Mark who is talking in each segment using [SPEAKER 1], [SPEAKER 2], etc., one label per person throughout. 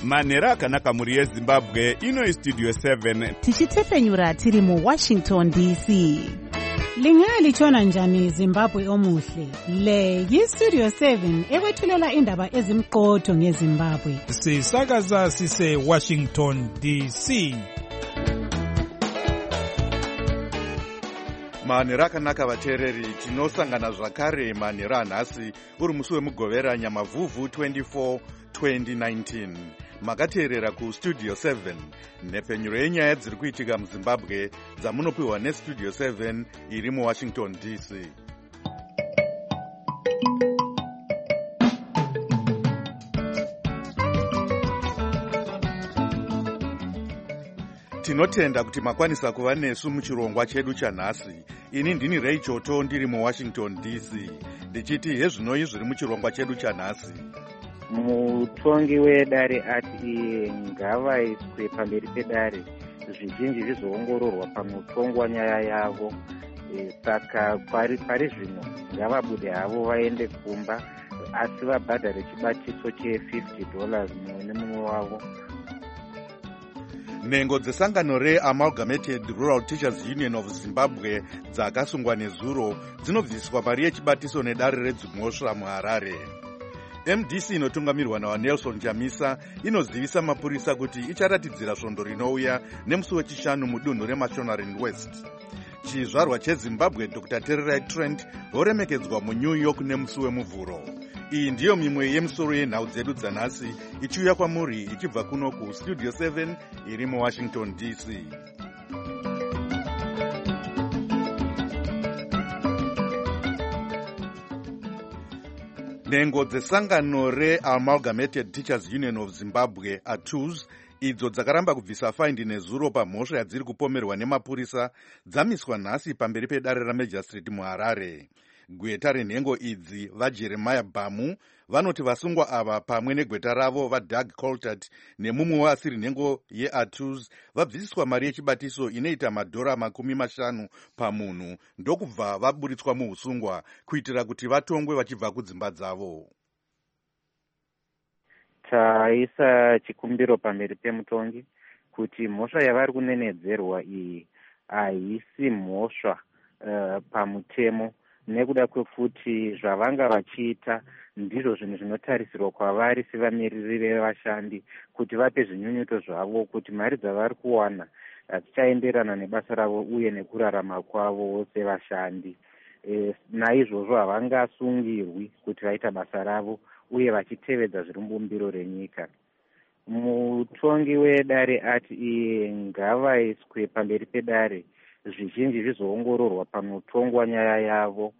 [SPEAKER 1] manhero akanaka mhuri yezimbabwe. Ino Studio 7
[SPEAKER 2] tichitefenyura tiri muWashington DC.
[SPEAKER 3] Lingalitshona njani Zimbabwe omuhle? Le yiStudio 7 ekwethulela indaba ezimqotho ngeZimbabwe.
[SPEAKER 4] Sisakaza sise Washington DC.
[SPEAKER 1] manhero akanaka vateereri, tinosangana zvakare manhero anhasi uri musi wemugovera nyamavhuvhu 24 2019. Makateerera kuStudio 7, nhepfenyuro yenyaya dziri kuitika muZimbabwe dzamunopiwa neStudio 7 iri muWashington DC. Tinotenda kuti makwanisa kuva nesu muchirongwa chedu chanhasi. Ini ndini Ray Choto ndiri muWashington DC, ndichiti hezvinoi zviri muchirongwa chedu chanhasi.
[SPEAKER 5] Mutongi wedare ati ngavaiswe pamberi pedare zvizhinji zvizoongororwa pamutongo wanyaya yavo. Saka pari zvino ngavabude havo vaende kumba, asi vabhadhare chibatiso $50 mumwe nemumwe wavo.
[SPEAKER 1] Nhengo dzesangano reAmalgamated Rural Teachers Union of Zimbabwe dzakasungwa nezuro dzinobviswa mari yechibatiso nedare redzimhosva muHarare. MDC inotungamirwa nawaNelson Chamisa inozivisa mapurisa kuti icharatidzira svondo rinouya nemusi wechishanu mudunhu reMashonaland West. Chizvarwa cheZimbabwe Dr. Tererai Trent voremekedzwa muNew York nemusi wemuvhuro. Iyi ndiyo mimwe yemisoro yenhau dzedu dzanhasi ichiuya kwamuri ichibva kuno kuStudio 7 iri muWashington DC. Nhengo dzesangano reAmalgamated Teachers Union of Zimbabwe ATUZ idzo dzakaramba kubvisa faindi nezuro pamhosva yadziri kupomerwa nemapurisa dzamiswa nhasi pamberi pedare raMajistrate muHarare. Gweta renhengo idzi vaJeremiah Bamu vanoti vasungwa ava pamwe negweta ravo vaDoug Coltart nemumwe wasiri nhengo yeATUZ vabvisiswa mari yechibatiso inoita $50 pamunhu ndokubva vaburitswa muusungwa kuitira kuti vatongwe vachibva kudzimba dzavo.
[SPEAKER 5] Taisa chikumbiro pamberi pemutongi kuti mhosva yavari kunenedzerwa iyi haisi mhosva pamutemo, nekuda kwekuti zvavanga vachiita ndizvo zvinhu zvinotarisirwa kwavari sevamiriri vevashandi kuti vape zvinyunyuto zvavo kuti mari dzavari kuwana hadzichaenderana nebasa ravo uye nekurarama kwavo sevashandi. Naizvozvo havangasungirwi kuti vaita basa ravo uye vachitevedza zviri mubumbiro renyika. Mutongi wedare ati ngavaiswe pamberi pedare zvizhinji zvizoongororwa pamutongo wanyaya yavo.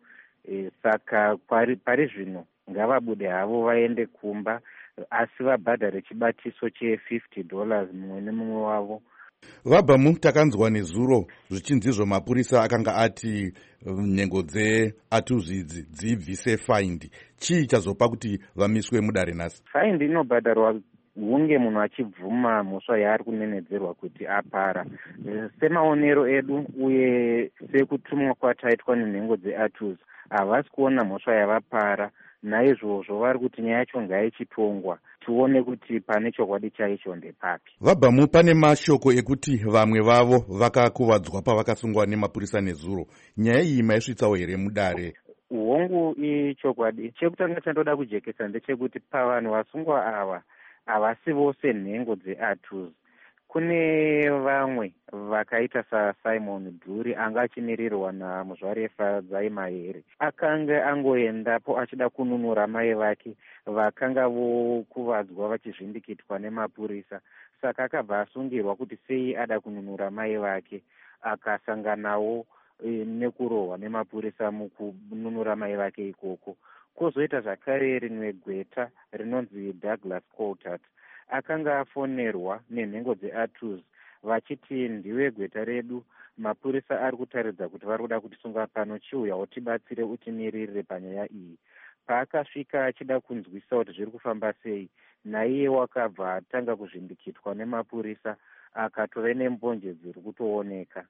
[SPEAKER 5] Saka pari zvino ngavabude havo vaende kumba, asi vabhadhare chibatiso $50 mumwe nemumwe wavo.
[SPEAKER 1] Vabamu takanzwa nezuro zvichinzizvo mapurisa akanga ati nhengo dzeATUZ idzi dzibvise faindi. Chii chazopa kuti vamiswe mudare nhasi?
[SPEAKER 5] Faindi inobhadharwa hunge munhu achibvuma mhosva yaari kunenedzerwa kuti apara. Semaonero edu uye sekutumwa kwataitwa nenhengo dzeATUZ havasi kuona mhosva yavapara. Naizvozvo vari kuti nyaya yacho ngaichitongwa tione kuti pane chokwadi chaicho ndepapi.
[SPEAKER 1] Vabamu pane mashoko ekuti vamwe vavo vakakuvadzwa pavakasungwa nemapurisa nezuro. Nyaya iyi maisvitsawo here mudare?
[SPEAKER 5] Hongu ichokwadi. Chekutanga chandoda kujekesa ndechekuti pavanhu vasungwa ava havasi vose nhengo dzeATUZ. Kune vamwe vakaita saSimon Dhuri anga achimirirwa naMuzvarefa Dzaimahere. Akanga angoendapo achida kununura mai vake vakanga vokuvadzwa vachizvindikitwa nemapurisa. Saka akabva asungirwa kuti sei ada kununura mai vake, akasanganawo nekurohwa nemapurisa mukununura mai vake ikoko. Kozoita zvakare rimwe gweta rinonzi Douglas Coltart akanga afonerwa nenhengo dzeATUZ vachiti ndiwe gweta redu, mapurisa ari kutaridza kuti vari kuda kutisunga pano, chiuya tibatsire utimiririre panyaya iyi. Paakasvika achida kunzwisa kuti zviri kufamba sei, naiye wakabva atanga kuzvindikitwa nemapurisa akatove nembonje dziri kutooneka.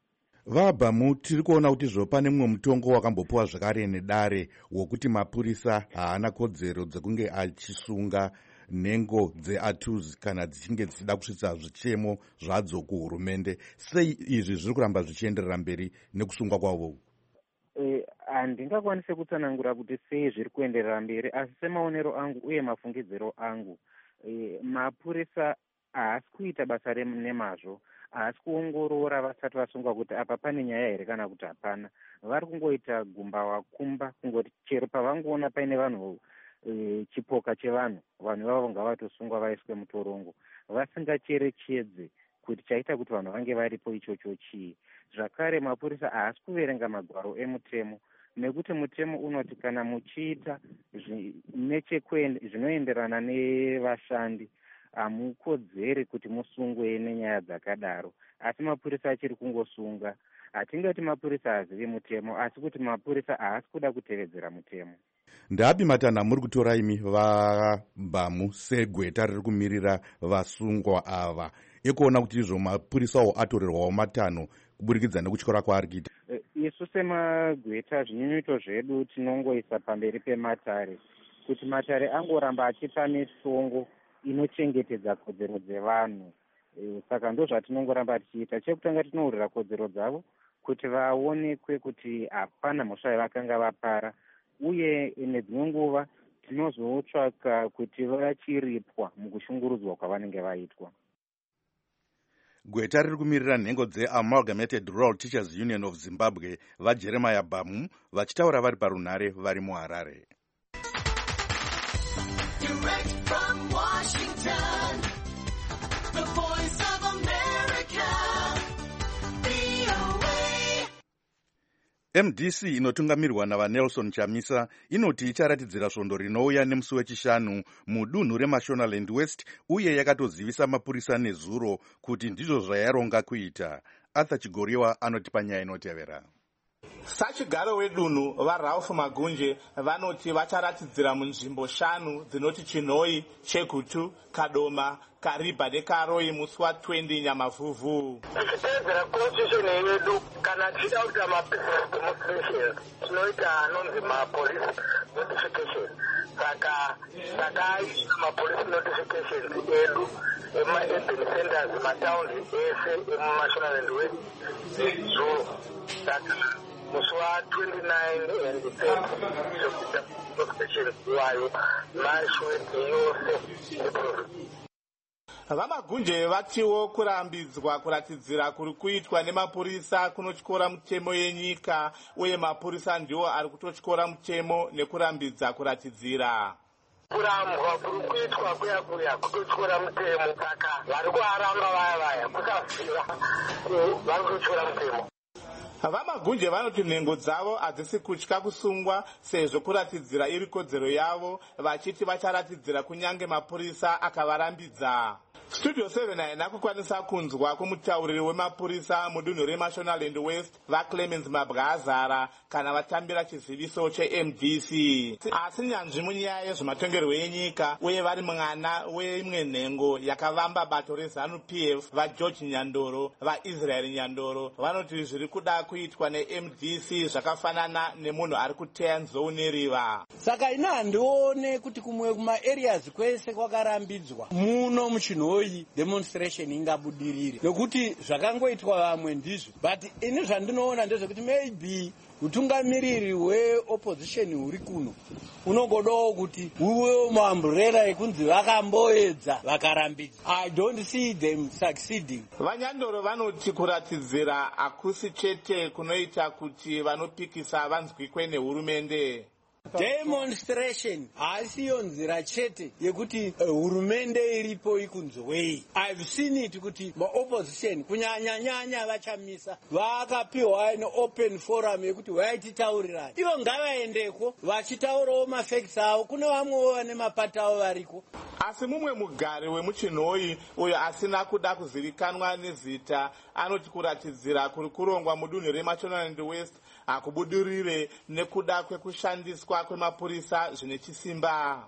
[SPEAKER 1] Vabamu tiri kuona kuti pane mumwe mutongo wakambopuwa zvakare nedare wokuti mapurisa haana kodzero dzekunge achisunga nhengo dzeATUZ kana dzichinge dzichida kusvitsa zvichemo zvadzo kuhurumende. Sei izvi zviri kuramba zvichienderera mberi nekusungwa kwavo?
[SPEAKER 5] Handingakwanise kutsanangura kuti sei zviri kuenderera mberi, asi semaonero angu uye mafungidziro angu, mapurisa haasi kuita basa nemazvo, haasi kuongorora vasati vasungwa kuti apa pane nyaya here kana kuti hapana. Vari kungoita gumba wakumba, kungoti chero pavangoona paine vanhu chipoka chevanhu, vanhu ivavo ngavatosungwa vaiswe mutorongo, vasingacherechedze kuti chaita kuti vanhu vange varipo ichocho chii. Zvakare mapurisa haasi kuverenga magwaro emutemo, nekuti mutemo unoti kana muchiita zvinoenderana nevashandi hamukodzeri kuti musungwe nenyaya dzakadaro. Asi mapurisa achiri kungosunga. Hatingati mapurisa hazivi mutemo, asi kuti mapurisa haasi kuda kutevedzera mutemo.
[SPEAKER 1] Ndapi matanha muri kutora imi vaBhamu segweta riri kumirira vasungwa ava ekuona kuti izvo mapurisawo atorerwawo matanho kuburikidza nekutyora kwaari kuita?
[SPEAKER 5] Isu semagweta zvinyunyuto zvedu tinongoisa pamberi pematare kuti matare angoramba achipa mitongo inochengetedza kodzero dzevanhu. Saka ndo zvatinongoramba tichiita. Chekutanga tinourira kodzero dzavo kuti vaonekwe kuti hapana mhosva yavakanga vapara, uye nedzimwe nguva tinozotsvaka kuti vachiripwa mukushungurudzwa kwavanenge vaitwa.
[SPEAKER 1] Gweta riri kumirira nhengo dzeAmalgamated Rural Teachers Union of Zimbabwe vaJeremiah Bhamu vachitaura vari parunhare vari muHarare. MDC inotungamirwa navaNelson Chamisa inoti icharatidzira svondo rinouya nemusi wechishanu mudunhu reMashonaland West, uye yakatozivisa mapurisa nezuro kuti ndizvo zvayaronga kuita. Arthur Chigoriwa anotipa nyaya inotevera.
[SPEAKER 6] Sachigaro wedunhu vaRalph Magunje vanoti vacharatidzira munzvimbo 5 dzinoti Chinoi, Chegutu, Kadoma, Kariba neKaroi musi wa20 Nyamavhuvhu.
[SPEAKER 7] Tichitedzera constitution yedu kana tichida kuita mabusiness demonstration tinoita anonzi mapolice notification. Saka takaisa mapolice notification edu ema-urban centers, mataundi ese emuMashonaland West. So saka musi wa29 and 30 sokuita demonstration wayo mashweti yose eprovince.
[SPEAKER 6] VaMagunje vatiwo kurambidzwa kuratidzira kuri kuitwa nemapurisa kunotyora mutemo yenyika, uye mapurisa ndiwo ari kutotyora mutemo nekurambidza kuratidzira.
[SPEAKER 7] Kurambwa kuri kuitwa kuya kutotyora mutemo, saka vari kuaramba vaya kusaziva vari kutotyora mutemo.
[SPEAKER 6] VaMagunje vanoti nhengo dzavo hadzisi kutya kusungwa sezvo kuratidzira iri kodzero yavo, vachiti vacharatidzira kunyange mapurisa akavarambidza. Studio 7 haina kukwanisa kunzwa kumutauriri wemapurisa mudunhu reMashonaland West vaClemens Mabwazara kana vatambira chiziviso cheMDC. Asi nyanzvi munyaya yezvematongerwo enyika uye vari mwana weimwe nhengo yakavamba bato reZANU-PF vaGeorge Nyandoro, vaIsrael Nyandoro, vanoti zviri kuda kuitwa neMDC zvakafanana nemunhu ari kuteya nzou neriva.
[SPEAKER 8] Saka ina handione kuti kumwe kuma-areas kwese kwakarambidzwa muno muChinoi demonstration ingabudirire, nekuti zvakangoitwa vamwe ndizvo. But ini zvandinoona ndezvekuti maybe utungamiriri weopposition huri kuno unongodawo kuti uwe maumbrella ekunzi vakamboedza vakarambidza. I don't see them succeeding.
[SPEAKER 6] VaNyandoro vanoti kuratidzira hakusi chete kunoita kuti vanopikisa vanzwikwe nehurumende.
[SPEAKER 8] Demonstration haisiyo nzira chete yekuti hurumende iripo ikunzwei. I've seen it kuti maopposition kunyanya vachamisa vakapiwa open forum yekuti vaititaurirani. Ivo ngavaendeko vachitaurawo mafacts avo, kune vamwewo vane mapata avo variko.
[SPEAKER 6] Asi mumwe mugari wemuChinoi uyo asina kuda kuzivikanwa nezita anoti kuratidzira kuri kurongwa mudunhu reMashonaland West hakubudirire nekuda kwekushandiswa kwemapurisa zvine chisimba.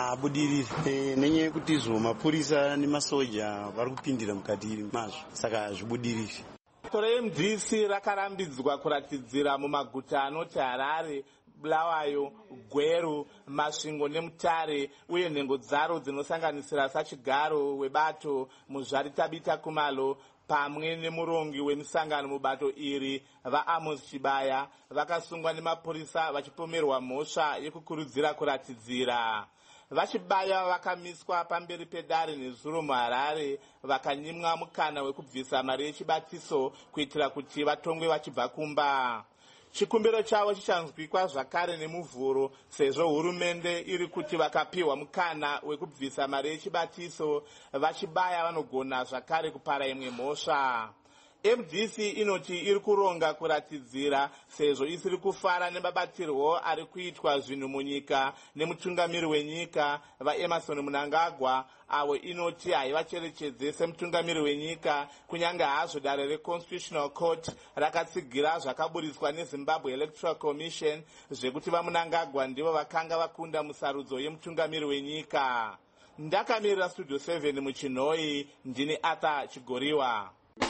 [SPEAKER 9] Budirire nenyaya yekuti izvo mapurisa nemasoja vari kupindira mukati mazvo, saka zvibudirire.
[SPEAKER 6] Bato reMDC rakarambidzwa kuratidzira mumaguta anoti Harare, Bulawayo, Gweru, Masvingo neMutare uye nhengo dzaro dzinosanganisira Sachigaro webato Muzvaritabita Kumalo pamwe nemurongi wemisangano mubato iri vaAmos Chibaya vakasungwa nemapurisa vachipomerwa mhosva yekukurudzira kuratidzira. Vachibaya vakamiswa pamberi pedare nezuro muHarare vakanyimwa mukana wekubvisa mari yechibatiso kuitira kuti vatongwe vachibva kumba. Chikumbiro chavo chichanzwikwa zvakare nemuvhuro sezvo hurumende iri kuti vakapiwa mukana wekubvisa mari yechibatiso vachibaya vanogona zvakare kupara imwe mhosva. MDC inoti iri kuronga kuratidzira sezvo isiri kufara nemabatirwo ari kuitwa zvinhu munyika nemutungamiri wenyika vaEmerson Mnangagwa avo inoti haivacherechedze semutungamiri wenyika kunyange hazvo dare reConstitutional Court rakatsigira zvakaburiswa neZimbabwe Electoral Commission zvekuti vaMnangagwa ndivo vakanga vakunda musarudzo yemutungamiri wenyika. Ndakamirira Studio 7 muChinhoi, ndini Arthur Chigoriwa.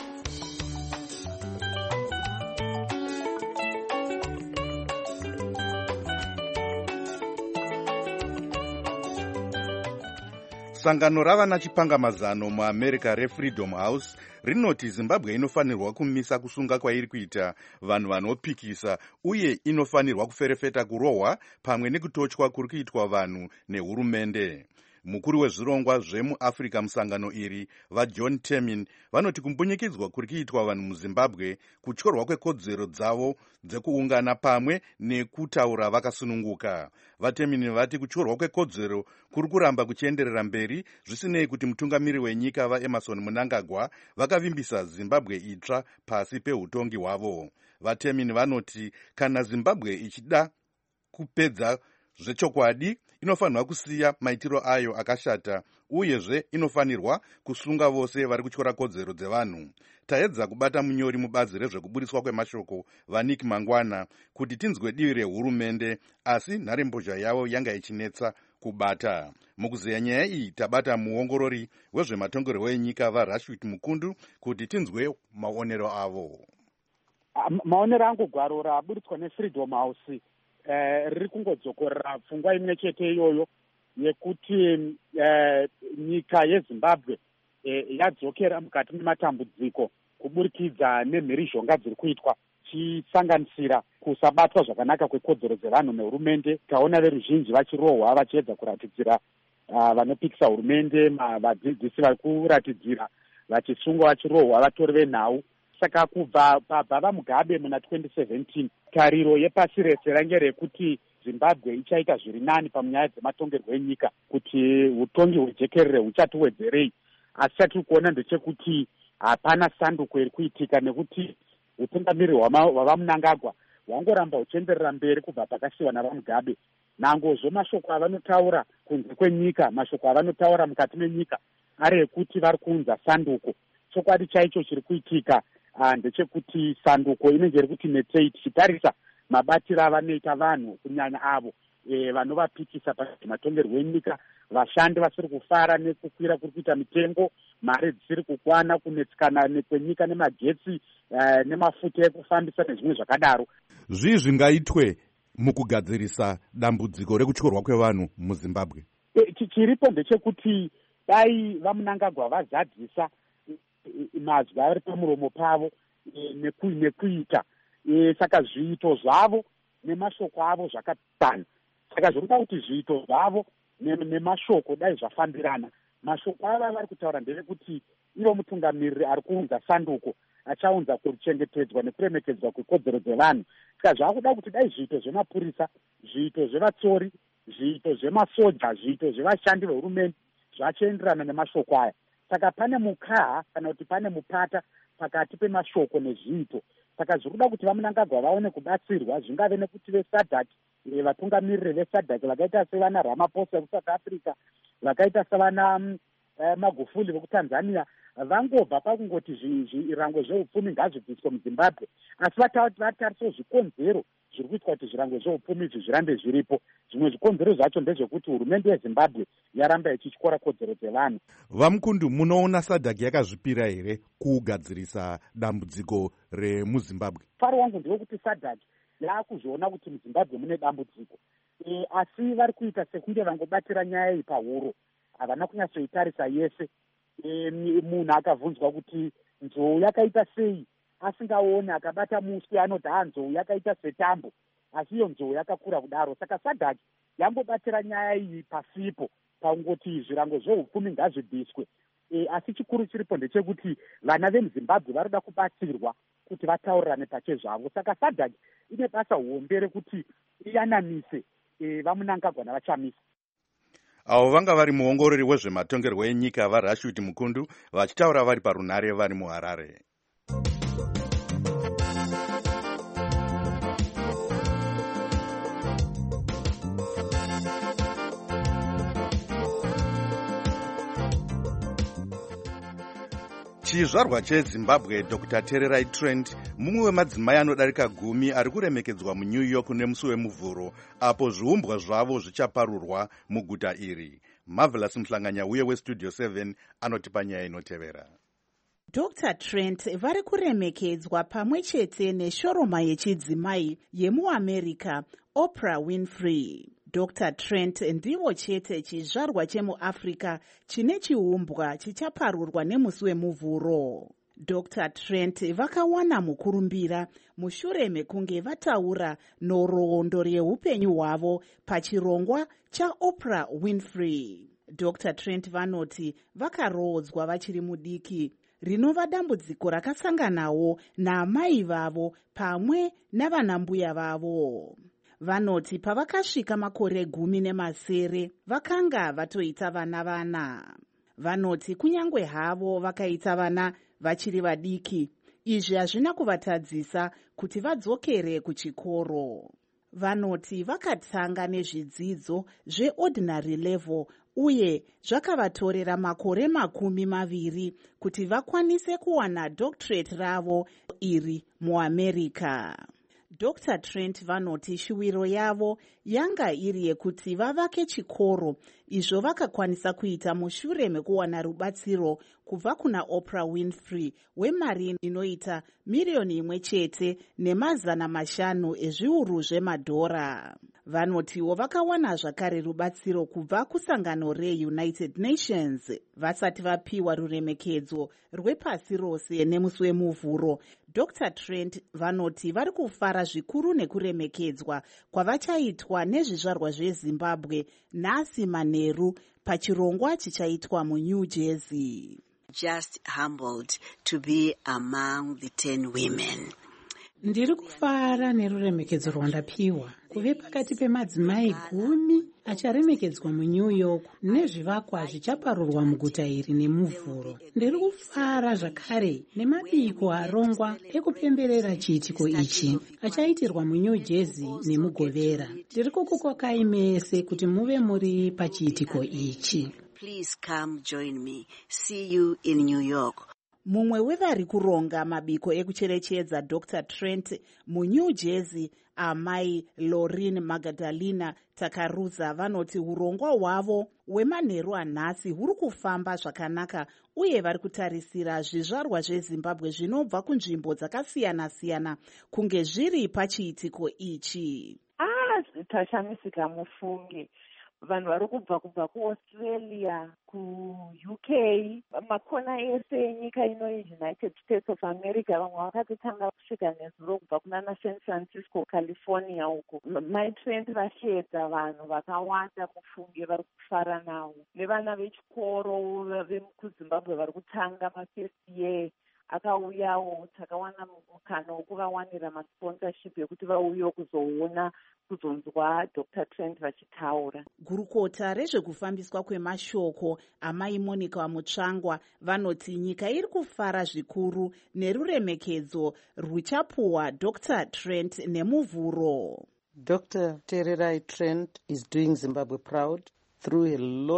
[SPEAKER 1] Sangano ravana chipangamazano muAmerica reFreedom House rinoti Zimbabwe inofanirwa kumisa kusunga kwairi kuita vanhu vanopikisa uye inofanirwa kuferefeta kurohwa pamwe nekutochwa kuri kuitwa vanhu nehurumende. Mukuru wezvirongwa zvemuAfrica musangano iri vaJohn Temin vanoti kumbunyikidzwa kuri kuitwa vanhu muZimbabwe kutyorwa kwekodzero dzavo dzekuungana pamwe nekutaura vakasununguka. VaTemin vati kutyorwa kwekodzero kuri kuramba kuchienderera mberi zvisinei kuti mutungamiri wenyika vaEmerson Mnangagwa vakavimbisa Zimbabwe itsva pasi peutongi hwavo. VaTemin vanoti kana Zimbabwe ichida kupedza zvechokwadi inofanirwa kusiya maitiro ayo akashata uyezve inofanirwa kusunga vose vari kutyora kodzero dzevanhu. Taedza kubata munyori mubazi rezvekuburiswa kwemashoko vaNick Mangwana kuti tinzwe divi rehurumende asi nharembozha yavo yanga ichinetsa kubata. Mukuzeya nyaya iyi tabata muongorori wezvematongerwo enyika vaRashid Mukundu kuti tinzwe maonero avo.
[SPEAKER 10] Maonero angu gwaro raburitswa neFreedom House riri kungodzokorera pfungwa imwe chete iyoyo yekuti nyika yeZimbabwe yadzokera mukati mematambudziko kuburikidza nemhirizhonga dziri kuitwa chisanganisira kusabatwa zvakanaka kwekodzero dzevanhu nehurumende. Taona veruzhinji vachirohwa vachiedza kuratidzira vanopikisa hurumende, vadzidzisi vari kuratidzira vachisungwa vachirohwa vatori venhau. Saka kubva pabva Mugabe muna 2017 tariro yepasi rese range rekuti Zimbabwe ichaita zviri nani panyaya dzematongerwo enyika kuti utongi hwejekerere huchatiwedzerei. Asi chatiri kuona ndechekuti hapana sanduko iri kuitika nekuti utungamiri hwavaMnangagwa hwangoramba huchienderera mberi kubva pakasiyiwa navaMugabe. Nangozvo mashoko avanotaura kunze kwenyika, mashoko avanotaura mukati menyika ari ekuti vari kuunza sanduko. Chokwadi chaicho chiri kuitika ndechekuti sanduko inenge iri kuti netsei tichitarisa mabatiro avanoita vanhu kunyanya avo vanovapikisa pamatongerwo enyika, vashandi vasiri kufara nekukwira kuri kuita mitengo, mari dzisiri kukwana, kunetsikana nekwenyika nemagetsi nemafuta ekufambisa nezvimwe zvakadaro.
[SPEAKER 1] Zvii zvingaitwe mukugadzirisa dambudziko rekutyorwa kwevanhu muZimbabwe?
[SPEAKER 10] Chiripo ndechekuti dai vaMnangagwa vazadzisa mazwi ari pamuromo pavo nekuita saka zviito zvavo nemashoko avo zvakatana. Saka zvirikuda kuti zviito zvavo nemashoko dai zvafambirana. Mashoko ava vari kutaura ndevekuti ivo mutungamiriri ari kuunza sanduko achaunza kuchengetedzwa nekuremekedzwa kwekodzero dzevanhu. Saka zvaakuda kuti dai zviito zvemapurisa, zviito zvevatsori, zviito zvemasoja, zviito zvevashandi vehurumende zvachienderana nemashoko aya. Saka pane mukaha kana kuti pane mupata pakati pemashoko nezviito. Saka zvirikuda kuti vaMnangagwa vaone kubatsirwa, zvingave nekuti veSADC, vatungamiriri veSADC vakaita sevana Ramaphosa vekuSouth Africa, vakaita sevana Magufuli vekuTanzania, vangobva pakungoti zvirango zveupfumi ngazvibviswe muZimbabwe, asi vatariso zvikonzero zviri kuitwa kuti zvirango zveupfumi izvi zvirambe zviripo. Zvimwe zvikonzero zvacho ndezvekuti hurumende yeZimbabwe yaramba ichityora kodzero dzevanhu.
[SPEAKER 1] Vamukundu, munoona SADC yakazvipira here kugadzirisa dambudziko remuZimbabwe?
[SPEAKER 10] Faro wangu ndewekuti SADC yaakuzviona kuti muzimbabwe mune dambudziko, asi vari kuita sekunge vangobatira nyaya iyi pahuro, havana kunyatsoitarisa yese. Munhu akabvunzwa kuti nzou yakaita sei asingaoni, akabata muswe anoti nzou yakaita setambo, asi iyo nzou yakakura kudaro. Saka SADC yangobatira nyaya iyi pasipo pakungoti zvirango zvehupfumi ngazvibviswe. Asi chikuru chiripo ndechekuti vana vemuzimbabwe varikuda kubatsirwa kuti vataurirane pachezvavo. Saka SADC ine basa hombe rekuti iyanamise vaMnangagwa navaChamisa.
[SPEAKER 1] Avo vanga vari muongorori wezvematongerwo enyika vaRashid Mukundu vachitaura vari parunhare vari muHarare. Chizvarwa cheZimbabwe Dr. Tererai Trent, mumwe wemadzimai anodarika 10 ari kuremekedzwa muNew York nemusi wemuvhuro, apo zviumbwa zvavo zvichaparurwa muguta iri. Marvelous Mhlanganya uye weStudio 7 anotipa nyaya inotevera.
[SPEAKER 2] Dr. Trent vari kuremekedzwa pamwe chete neshoroma yechidzimai yemuAmerica Oprah Winfrey. Dr. Trent ndivo chete chizvarwa chemuAfrica chine chiumbwa chichaparurwa nemusi wemuvhuro. Dr. Trent vakawana mukurumbira mushure mekunge vataura nhoroondo yeupenyu hwavo pachirongwa chaOprah Winfrey. Dr. Trent vanoti vakaroodzwa vachiri mudiki, rinova dambudziko rakasanganawo naamai vavo pamwe navanambuya vavo. Vanoti pavakasvika makore 10 vakanga vatoita vana. Vanoti kunyangwe havo vakaita vana vachiri vadiki, izvi hazvina kuvatadzisa kuti vadzokere kuchikoro. Vanoti vakatanga nezvidzidzo zveordinary level uye zvakavatorera makore 20 kuti vakwanise kuwana doctorate ravo iri muAmerica. Dr. Trent vanoti shuviro yavo yanga iri yekuti vavake chikoro, izvo vakakwanisa kuita mushure mekuwana rubatsiro kubva kuna Oprah Winfrey wemari inoita $1.5 million zvemadhora. Vanotiwo vakawana zvakare rubatsiro kubva kusangano reUnited Nations vasati vapiwa ruremekedzo rwepasi rose nemusi wemuvhuro. Dr. Trent vanoti vari kufara zvikuru nekuremekedzwa kwavachaitwa nezvizvarwa zveZimbabwe nhasi manheru pachirongwa chichaitwa muNew Jersey.
[SPEAKER 11] Just humbled to be among the 10 women.
[SPEAKER 3] Ndiri kufara neruremekedzo rwandapiwa kuve pakati pemadzimai 10 acharemekedzwa muNew York nezvivakwa zvichaparurwa muguta iri nemuvhuro. Ndiri kufara zvakare nemabiko arongwa ekupemberera chiitiko ichi achaitirwa muNew Jersey nemugovera. Ndiri kukukokai mese kuti muve muri pachiitiko ichi.
[SPEAKER 11] Please come join me. See you in New York.
[SPEAKER 2] Mumwe wevari kuronga mabiko ekucherechedza Dr. Trent muNew Jersey, amai Lauren Magdalena Takaruza vanoti urongwa hwavo hwemanheru anhasi huri kufamba zvakanaka uye vari kutarisira zvizvarwa zveZimbabwe zvinobva kunzvimbo dzakasiyana-siyana kunge zviri pachiitiko ichi.
[SPEAKER 12] Zvitashamisika mufunge. Vanhu vari kubva kuAustralia, kuUK, makona ese enyika ino United States of America, vamwe vakatotanga kusvika nezuro kubva kuna San Francisco, California uko. MyTrent vasheedza vanhu vakawanda mufunge vari kufara navo. Nevana vechikoro vekuZimbabwe vari kutanga mafirst year akauyawo, takawana mukana wokuvawanira masponsorship yekuti vauyewo kuzoona kuzonzwa Dr. Trent vachitaura.
[SPEAKER 2] Gurukota rezvekufambiswa kwemashoko amai Monica Mutsvangwa vanoti nyika iri kufara zvikuru neruremekedzo ruchapuwa Dr. Trent nemuvhuro.
[SPEAKER 13] Dr. Tererai Trent is doing Zimbabwe proud through a loaded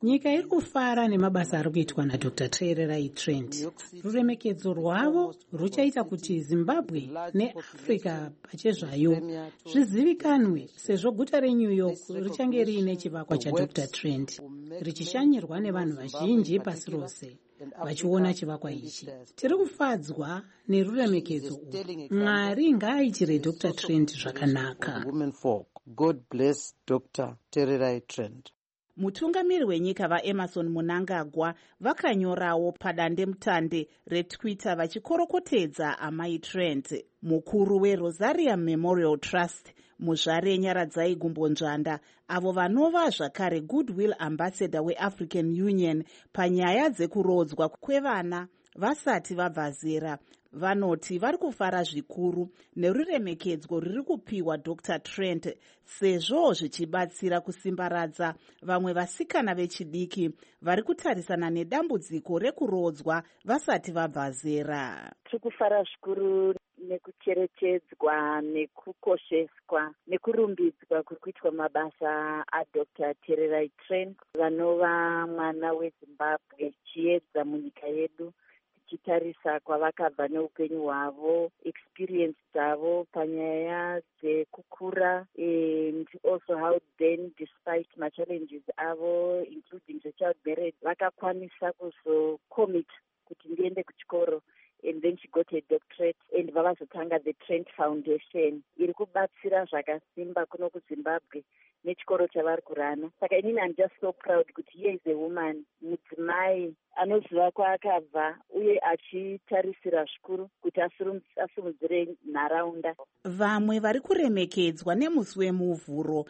[SPEAKER 3] Nyika iri kufara nemabasa ari kuitwa naDr. Tererai Trent. Ruremekedzo rwavo ruchaita kuti Zimbabwe neAfrica pachezvayo zvizivikanwe, sezvo guta reNew York richange riine chivakwa chaDr. Trent, richishanyirwa nevanhu vazhinji pasi rose vachiona chivakwa ichi. Tiri kufadzwa neruremekedzo urwu. Mwari ngaaitire Dr. Trent zvakanaka.
[SPEAKER 13] God bless Dr. Tererai Trent.
[SPEAKER 2] Mutungamiri wenyika vaEmerson Mnangagwa vakanyorawo padandemutande reTwitter vachikorokotedza amai Trent. Mukuru weRosarium Memorial Trust, muzvare Nyaradzai Gumbonzvanda, avo vanova zvakare Goodwill Ambassador weAfrican Union panyaya dzekurodzwa kwevana vasati vabva zera, vanoti vari kufara zvikuru neruremekedzwa ruri kupiwa Dr. Trent, sezvo zvichibatsira kusimbaradza vamwe vasikana vechidiki vari kutarisana nedambudziko rekurodzwa vasati vabva zera.
[SPEAKER 12] Tiri kufara zvikuru nekucherechedzwa, nekukosheswa, nekurumbidzwa kuri kuitwa mabasa aDr. Tererai Trent, vanova mwana weZimbabwe, chiedza munyika yedu, tichitarisa kwavakabva neupenyu hwavo, experience dzavo panyaya dzekukura, and also how then despite machallenges avo including the child marriage, vakakwanisa kuzocommit kuti ndiende kuchikoro, and then she got a doctorate, and vavazotanga the Trent Foundation iri kubatsira zvakasimba kuno kuZimbabwe nechikoro chavari kurana. Saka inini I'm just so proud kuti here is a woman, mudzimai anoziva kwaakabva uye achitarisira zvikuru kuti asimudzire nharaunda.
[SPEAKER 2] Vamwe vari kuremekedzwa nemusi wemuvhuro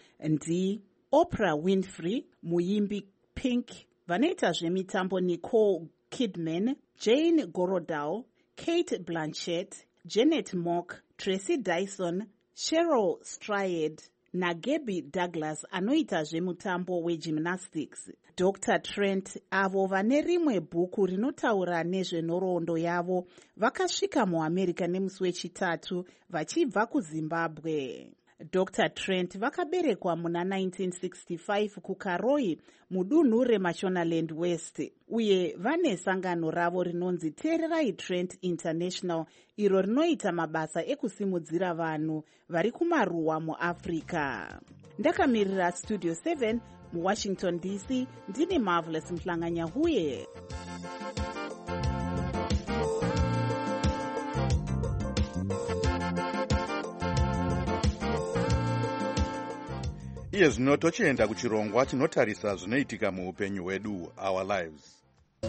[SPEAKER 2] ndiOprah Winfrey, muimbi Pink, vanoita zvemitambo Nicole Kidman, Jane Gorodao, Kate Blanchett, Janet Mock, Tracy Dyson, Cheryl Strayed naGabby Douglas anoita zvemutambo wegymnastics. Dr. Trent, avo vane rimwe bhuku rinotaura nezvenhoroondo yavo, vakasvika muAmerica nemusi wechitatu vachibva kuZimbabwe. Dr. Trent vakaberekwa muna 1965 kuKaroi mudunhu reMashonaland West, uye vane sangano ravo rinonzi Tererai Trent International, iro rinoita mabasa ekusimudzira vanhu vari kumaruwa muAfrica. Ndakamirira Studio 7 muWashington DC, ndini Marvelous Mhlanganyahuye.
[SPEAKER 1] Iye zvino tochienda kuchirongwa chinotarisa zvinoitika muupenyu hwedu, our lives.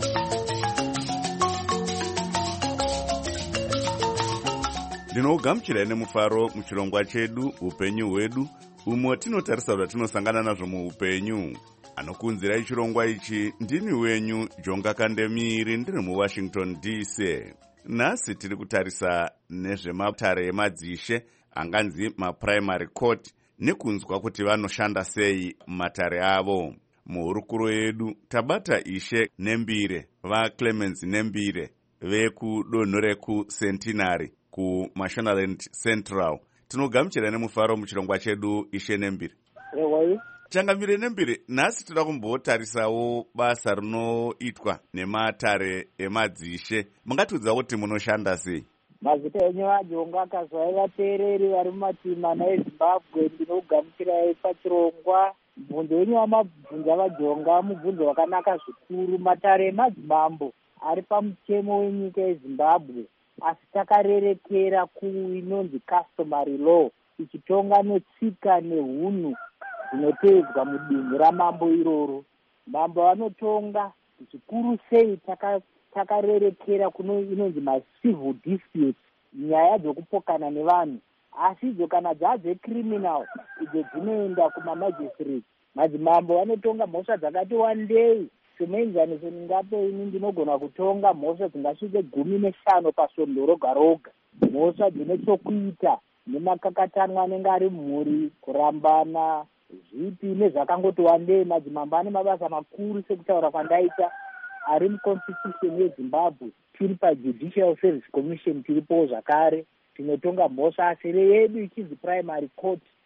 [SPEAKER 14] Ndinogamuchirai nemufaro muchirongwa chedu upenyu hwedu, umwe tinotarisa zvatinosangana nazvo muupenyu. Anokunzirai chirongwa ichi ndini wenyu Jonga Kandemiri, ndiri muWashington DC. Nhasi tiri kutarisa nezvematare emadzishe anganzi maprimary court, nekunzwa kuti vanoshanda sei matare avo. Muhurukuro yedu tabata Ishe Nembire, vaClemens Nembire vekudonho rekuCentenary kuMashonaland Central. Tinogamuchira nemufaro muchirongwa chedu Ishe Nembire. Changamire Nembire, nhasi toda kumbotarisawo basa rinoitwa nematare emadzishe. Mungatiudza kuti munoshanda sei?
[SPEAKER 15] Mazita enyu aJonga akazvai vateereri vari mumatimana eZimbabwe, ndinogamuchirai pachirongwa. Mubvunzo wenyu wamabvunza vaJonga mubvunzo wakanaka zvikuru. Matare emadzimambo ari pamutemo wenyika yeZimbabwe, asi takarerekera kuinonzi customary law, ichitonga netsika nehunhu zvinotevedzwa mudunhu ramambo iroro. Mambo anotonga zvikuru sei takarerekera kuno inonzi macivil disputes, nyaya dzokupokana nevanhu, asi idzo kana dzadzecriminal idzo dzinoenda kumamagistrate. Madzimambo anotonga mhosva dzakati wandei, semuenzaniso ndingape ini ndinogona kutonga mhosva dzingasvike 15 pasvondo roga roga, mhosva dzine chokuita nemakakatanwa anenge ari mhuri, kurambana, zvipi nezvakangoti wandei. Madzimambo ane mabasa makuru sekutaura kwandaita ari muconstitution yeZimbabwe. Tiri paJudicial Service Commission tiripo zvakare, tinotonga mhosva, asi yedu ichinzi primary court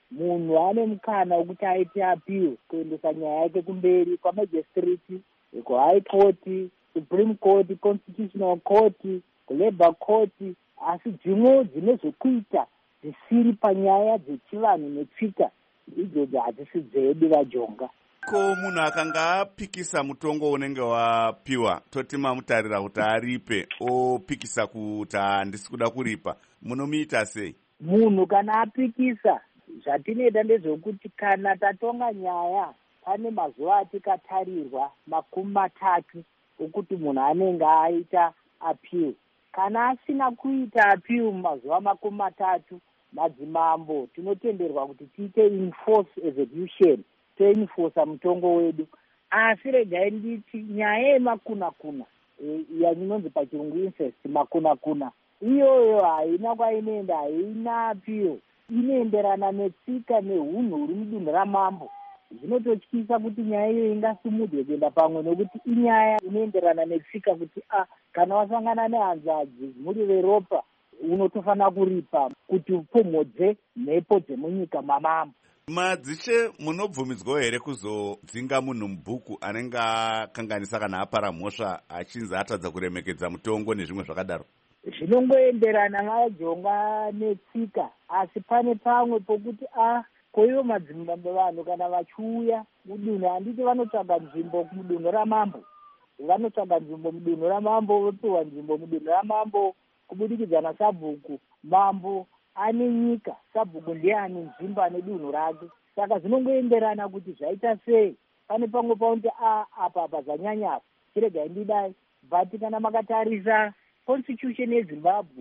[SPEAKER 15] munhu ane mukana wekuti aite appeal kuendesa nyaya yake kumberi kwamajistrate, kuhigh court, supreme court, constitutional court, kulabour court, asi dzimwewo dzine zvokuita zvisiri panyaya dzechivanhu netsika idzodzo hadzisi dzedu vajonga.
[SPEAKER 14] Ko munhu akanga apikisa mutongo unenge wapiwa, toti mamutarira kuti aripe, opikisa kuti handisi kuda kuripa, munomuita sei?
[SPEAKER 15] Munhu kana apikisa, zvatinoita ndezvekuti kana tatonga nyaya pane mazuva atikatarirwa 30 okuti munhu anenge aita appeal. Kana asina kuita appeal mazuva 30, madzimambo tinotenderwa kuti tiite enforce execution, toenforce mutongo wedu. Asi regai nditi nyaya yemakuna-kuna yaninonzi pachirungu incest, makuna-kuna iyoyo haina kwainoenda, haina appeal, inoenderana netsika neunhu huri mudunhu ramambo. Zvinototyisa kuti nyaya iyo ingasimudzwe kuenda pamwe, nokuti inyaya inoenderana netsika kuti kana wasangana nehanzvadzi muri veropa unotofanira kuripa kuti upomhodze mhepo dzemunyika mamambo.
[SPEAKER 14] Madzishe, munobvumidzwa here kuzodzinga munhu mubhuku anenge akanganisa kana apara mhosva achinzi atadza kuremekedza mutongo nezvimwe zvakadaro?
[SPEAKER 15] Zvinongoenderana navajonga netsika, asi pane pamwe pokuti koivo madzimambo vanhu kana vachiuya mudunhu, handiti vanotsvaga nzvimbo mudunhu ramambo, vanotsvaga nzvimbo mudunhu ramambo, vopiwa nzvimbo mudunhu ramambo kubudikidza nasabhuku. Mambo ane nyika, sabhuku ndiye ane nzvimbo ane dunhu rake. Saka zvinongoenderana kuti zvaita sei. Pane pamwe pauti apa zvanyanya apa, chiregai ndidai, but kana makatarisa constitution yeZimbabwe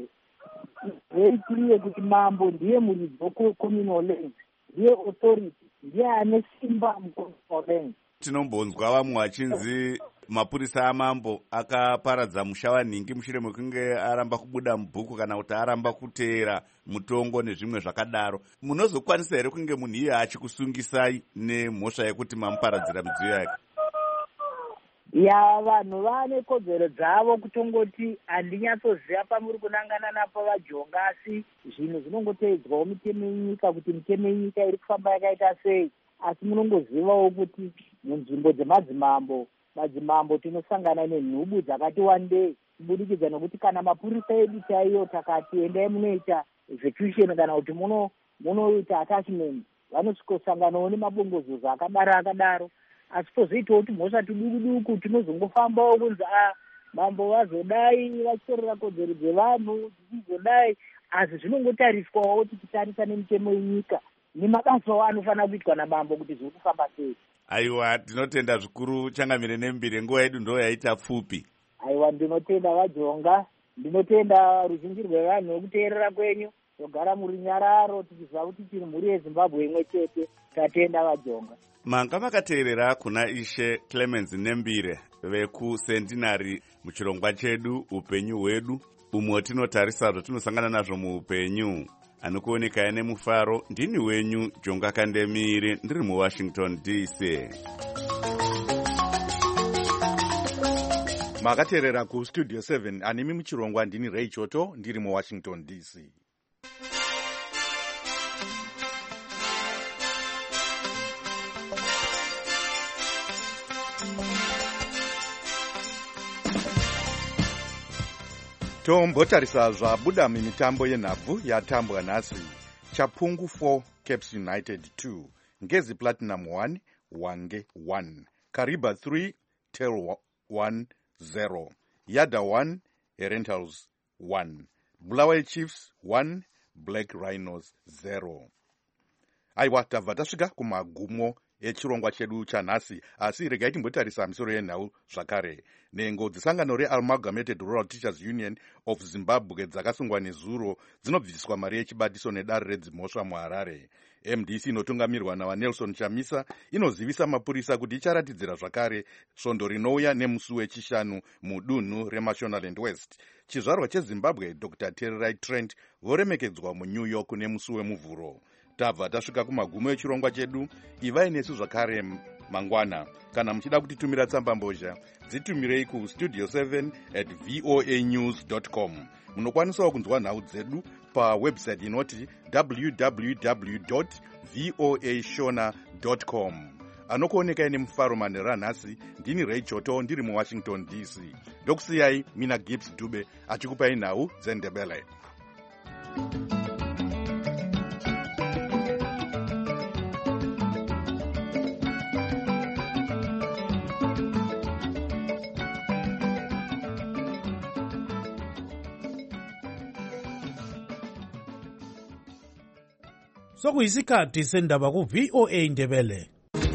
[SPEAKER 15] very clear kuti mambo ndiye muridzi wecommunal land, ndiye authority, ndiye ane simba mucommunal land.
[SPEAKER 14] Tinombonzwa vamwe vachinzi mapurisa amambo akaparadza musha waNhingi mushure mekunge aramba kubuda mubhuku kana kuti aramba kuteera mutongo nezvimwe zvakadaro. Munozokwanisa here kunge munhu iye achikusungisai nemhosva yekuti mamuparadzira midziyo yake?
[SPEAKER 15] Ya, vanhu vane kodzero dzavo kutongoti handinyatsoziva pamuri kunangana napo vajonga, asi zvinhu zvinongotedzwawo mitemo yenyika kuti mitemo yenyika iri kufamba yakaita sei. Asi munongozivawo kuti munzvimbo dzemadzimambo, madzimambo tinosangana nenhubu dzakati wandei, kubudikidza nokuti kana mapurisa edu chaiyo takati endai munoita execution kana kuti munoita attachment, vanosvikosanganawo nemabongozozo akadaro. Asi pozoitawo kuti mhosva tiduku tinozongofambawo kunzi mambo vazodai vachitorera kodzero dzevanhu dzichizodai, asi zvinongotariswawo kuti titarisa nemitemo yenyika nemabasa anofanira kuitwa namambo kuti zviri kufamba sei.
[SPEAKER 14] Aiwa, tinotenda zvikuru Changamire Nembire, nguva yedu ndo yaita pfupi.
[SPEAKER 15] Aiwa, ndinotenda vajonga, ndinotenda ruzhinji rwevanhu nekuteerera kwenyu. Togara muri nyararo tichiziva kuti tiri mhuri yeZimbabwe imwe chete. Tatenda vajonga.
[SPEAKER 14] Manga makateerera kuna Ishe Clemens Nembire vekuSentinary muchirongwa chedu upenyu hwedu, umwe tinotarisa zvatinosangana nazvo muupenyu. Anokuoneka nemufaro, ndini wenyu Jonga Kandemire, ndiri muWashington DC.
[SPEAKER 1] Makateerera kuStudio 7, animi muchirongwa ndini Ray Choto, ndiri muWashington DC. Tombotarisa zvabuda mumitambo yenhabvu yatambwa nhasi. Chapungu 4 Caps United 2, Ngezi Platinum 1 Wange 1, Kariba 3 Tel 1 0, Yada 1 Rentals 1, Bulawayo Chiefs 1 Black Rhinos 0. Aiwa, tabva tasvika kumagumo echirongwa chedu chanhasi, asi regai timbotarisa misoro yenhau zvakare. Nhengo dzesangano reAmalgamated Rural Teachers Union of Zimbabwe dzakasungwa nezuro dzinobviswa mari yechibatiso nedare redzimhosva muHarare. MDC inotungamirwa nawaNelson Chamisa inozivisa mapurisa kuti icharatidzira zvakare svondo rinouya nemusi wechishanu mudunhu reMashonaland West. Chizvarwa cheZimbabwe Dr. Tererai Trent voremekedzwa muNew York nemusi wemuvhuro. tabva tasvika kumagumo echirongwa chedu. Ivai nesu zvakare mangwana. Kana muchida kutitumira tsambambozha, dzitumirei ku studio7@voanews.com. Munokwanisawo kunzwa nhau dzedu pawebsite inoti www.voashona.com. Anokuonekai nemufaro manhero nhasi ndini Ray Choto ndiri muWashington DC. Ndokusiyai mina Gibbs Dube achikupai nhau dzeNdebele.
[SPEAKER 4] Sokuyisikhathi sendaba ku VOA Ndebele.